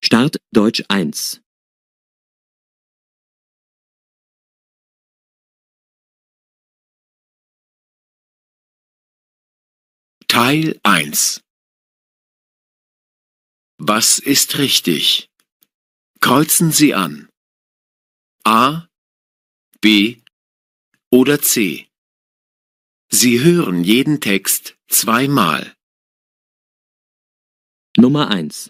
Start Deutsch 1. Teil 1. Was ist richtig? Kreuzen Sie an. A, B oder C. Sie hören jeden Text zweimal. Nummer 1.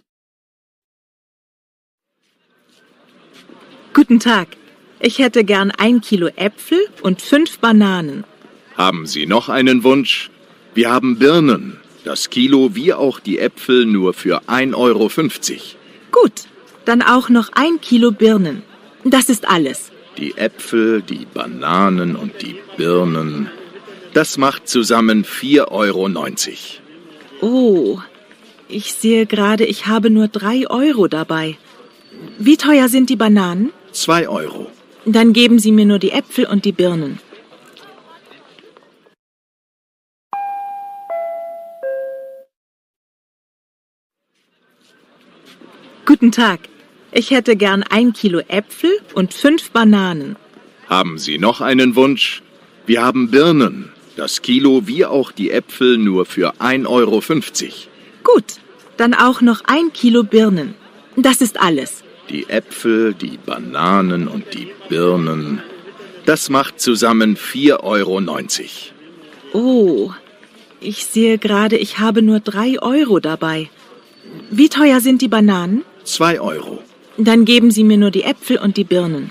Guten Tag. Ich hätte gern 1 Kilo Äpfel und 5 Bananen. Haben Sie noch einen Wunsch? Wir haben Birnen. Das Kilo wie auch die Äpfel nur für 1,50 €. Gut, dann auch noch 1 Kilo Birnen. Das ist alles. Die Äpfel, die Bananen und die Birnen. Das macht zusammen 4,90 €. Oh, ich sehe gerade, ich habe nur 3 € dabei. Wie teuer sind die Bananen? 2 €. Dann geben Sie mir nur die Äpfel und die Birnen. Guten Tag. Ich hätte gern 1 Kilo Äpfel und 5 Bananen. Haben Sie noch einen Wunsch? Wir haben Birnen. Das Kilo wie auch die Äpfel nur für 1,50 €. Gut, dann auch noch 1 Kilo Birnen. Das ist alles. Die Äpfel, die Bananen und die Birnen. Das macht zusammen 4,90 €. Oh, ich sehe gerade, ich habe nur 3 € dabei. Wie teuer sind die Bananen? 2 €. Dann geben Sie mir nur die Äpfel und die Birnen.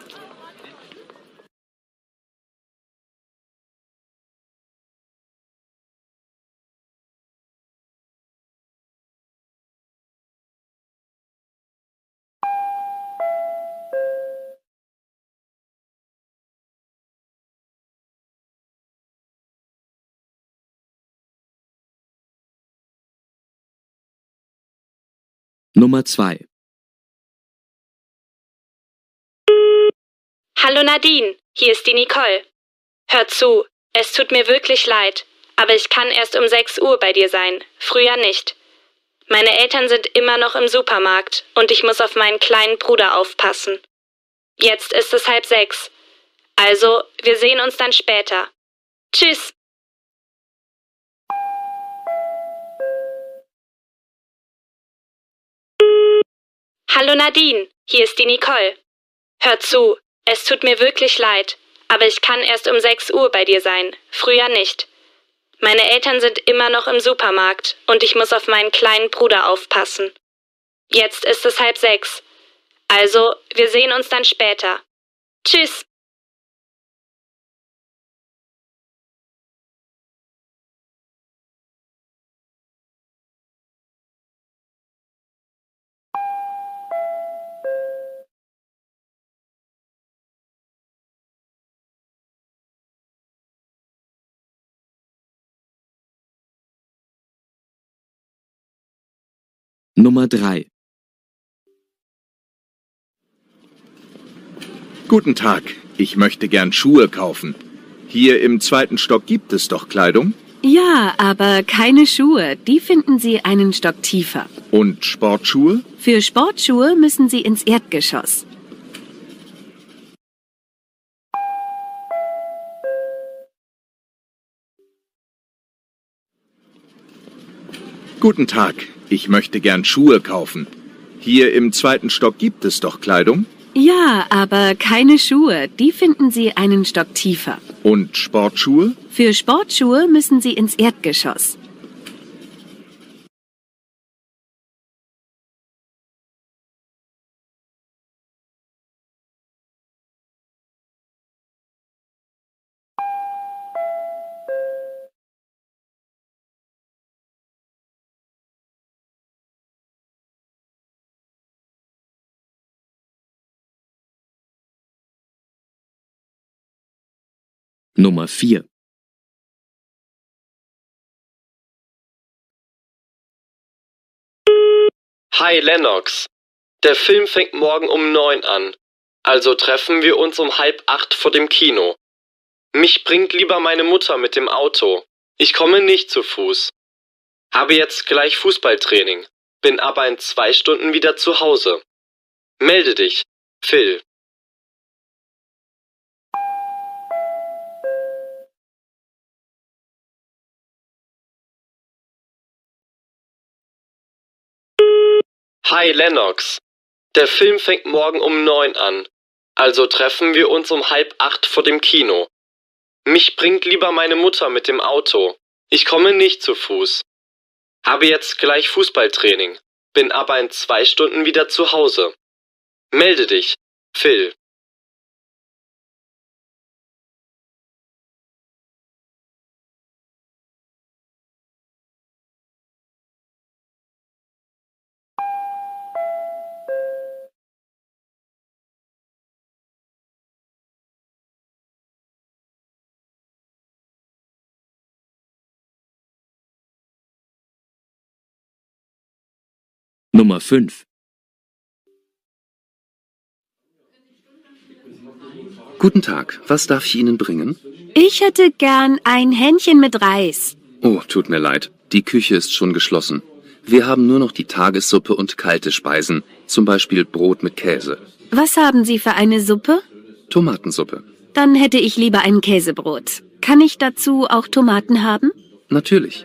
Nummer 2. Hallo Nadine, hier ist die Nicole. Hör zu, es tut mir wirklich leid, aber ich kann erst um 6 Uhr bei dir sein, früher nicht. Meine Eltern sind immer noch im Supermarkt und ich muss auf meinen kleinen Bruder aufpassen. Jetzt ist es 5:30. Also, wir sehen uns dann später. Tschüss! Hallo Nadine, hier ist die Nicole. Hör zu, es tut mir wirklich leid, aber ich kann erst um 6 Uhr bei dir sein, früher nicht. Meine Eltern sind immer noch im Supermarkt und ich muss auf meinen kleinen Bruder aufpassen. Jetzt ist es 5:30. Also, wir sehen uns dann später. Tschüss! Nummer 3. Guten Tag. Ich möchte gern Schuhe kaufen. Hier im 2. Stock gibt es doch Kleidung? Ja, aber keine Schuhe. Die finden Sie einen Stock tiefer. Und Sportschuhe? Für Sportschuhe müssen Sie ins Erdgeschoss. Guten Tag. Ich möchte gern Schuhe kaufen. Hier im 2. Stock gibt es doch Kleidung? Ja, aber keine Schuhe. Die finden Sie einen Stock tiefer. Und Sportschuhe? Für Sportschuhe müssen Sie ins Erdgeschoss. Nummer 4. Hi Lennox. Der Film fängt morgen um 9 an. Also treffen wir uns um 7:30 vor dem Kino. Mich bringt lieber meine Mutter mit dem Auto. Ich komme nicht zu Fuß. Habe jetzt gleich Fußballtraining. bin aber in 2 Stunden wieder zu Hause. Melde dich, Phil. Hi Lennox. Der Film fängt morgen um 9 an. Also treffen wir uns um 7:30 vor dem Kino. Mich bringt lieber meine Mutter mit dem Auto. Ich komme nicht zu Fuß. Habe jetzt gleich Fußballtraining, bin aber in 2 Stunden wieder zu Hause. Melde dich, Phil. Nummer 5. Guten Tag, was darf ich Ihnen bringen? Ich hätte gern ein Hähnchen mit Reis. Oh, tut mir leid, die Küche ist schon geschlossen. Wir haben nur noch die Tagessuppe und kalte Speisen, zum Beispiel Brot mit Käse. Was haben Sie für eine Suppe? Tomatensuppe. Dann hätte ich lieber ein Käsebrot. Kann ich dazu auch Tomaten haben? Natürlich.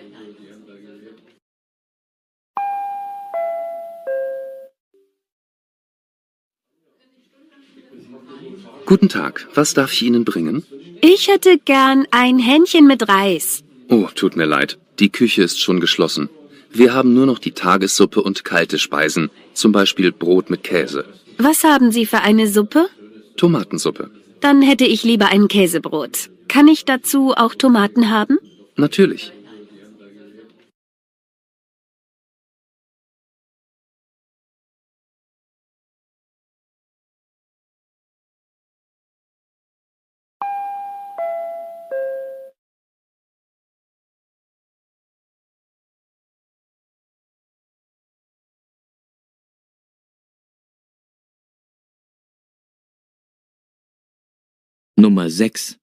Guten Tag, was darf ich Ihnen bringen? Ich hätte gern ein Hähnchen mit Reis. Oh, tut mir leid, die Küche ist schon geschlossen. Wir haben nur noch die Tagessuppe und kalte Speisen, zum Beispiel Brot mit Käse. Was haben Sie für eine Suppe? Tomatensuppe. Dann hätte ich lieber ein Käsebrot. Kann ich dazu auch Tomaten haben? Natürlich. Nummer 6.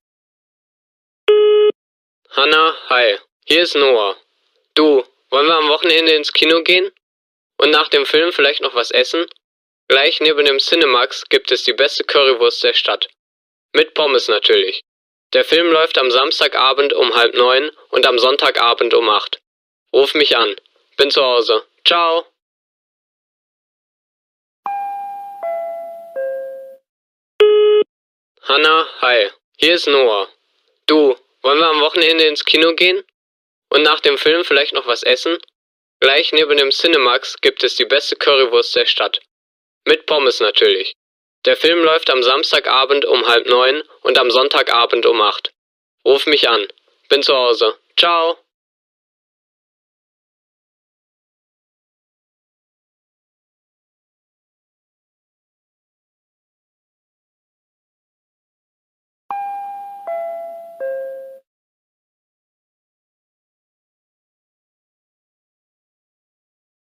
Hanna, hi. Hier ist Noah. Du, wollen wir am Wochenende ins Kino gehen? Und nach dem Film vielleicht noch was essen? Gleich neben dem Cinemax gibt es die beste Currywurst der Stadt. Mit Pommes natürlich. Der Film läuft am Samstagabend um 8:30 und am Sonntagabend um 8. Ruf mich an. Bin zu Hause. Ciao. Hanna, hi. Hier ist Noah. Du, wollen wir am Wochenende ins Kino gehen? Und nach dem Film vielleicht noch was essen? Gleich neben dem Cinemax gibt es die beste Currywurst der Stadt. Mit Pommes natürlich. Der Film läuft am Samstagabend um 8:30 und am Sonntagabend um 8. Ruf mich an. Bin zu Hause. Ciao.